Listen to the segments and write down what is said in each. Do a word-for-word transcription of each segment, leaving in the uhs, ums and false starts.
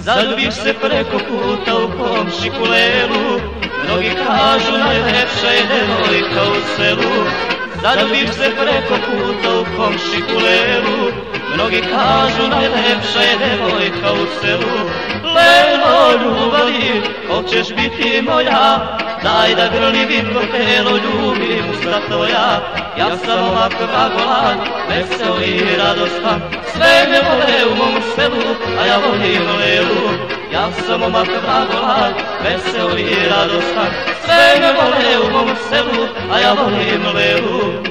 Zaljubiš se preko puta u komšiku Lelu, mnogi kažu najlepša je devojka u selu. Zaljubiš se preko puta u komšiku Lelu, mnogi kažu najlepša je devojka u selu. Lelo ljubavi, hoćeš biti moja, daj da grli vitko telo, ljubim usta tvoja. Ja sam momak vragolan, vesel i radostan, sve me vole u mom selu, a ja volim Lelu. Ja sam momak vragolan, vesel i radostan, sve me vole u mom selu, a ja volim Lelu.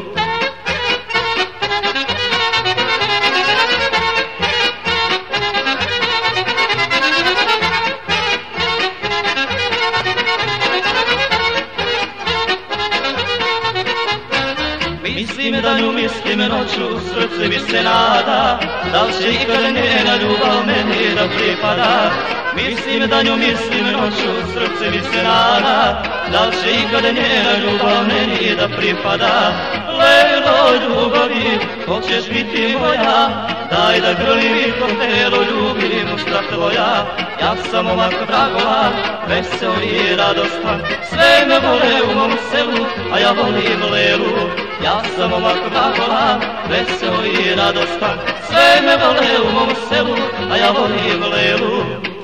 Mislim da nju mislim noću, srce mi se nada, da li će ikad njena ljubav meni da pripada. Mislim da nju mislim noću, srce mi se nada, da li će ikad njena ljubav meni da pripada. Lelo ljubavi, hoćeš biti moja, daj da grlim vitko telo, ljubim usta tvoja. Ja sam momak vragolan, vesel i radostan, sve me vole u mom selu, a ja volim Lelu. Ja sam momak vragolan, vesel i radostan, sve me vole u mom selu, a ja volim Lelu.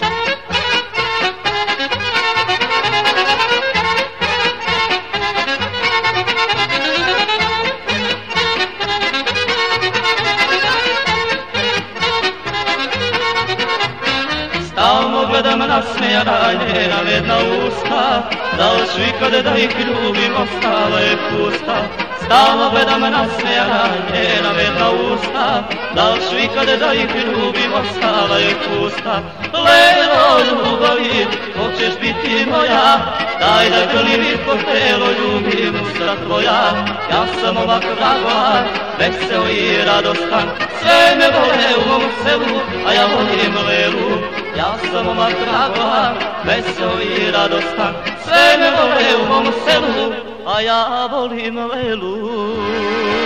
Stalno gledam nasmejana njena vedna usta, da li ću ikad da ih ljubim, ostala je pusta. Stalno gledam nasmejana njena vedna usta, da li ću ikad da ih ljubim, ostala je pusta. Lelo ljubavi, hoćeš biti moja, daj da grlim vitko telo, ljubim usta tvoja. Ja sam momak vragolan, vesel i radostan, sve me vole u mom selu, a ja volim Lelu. Ja sam momak vragolan, vesel i radostan, sve me vole u mom selu, a ja volim Lelu.